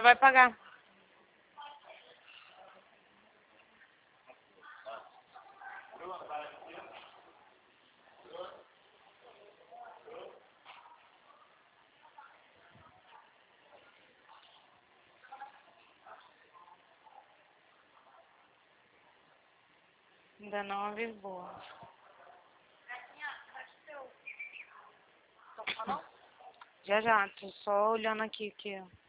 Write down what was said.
vai pagar. Ainda não avisou. Já, tô só olhando aqui.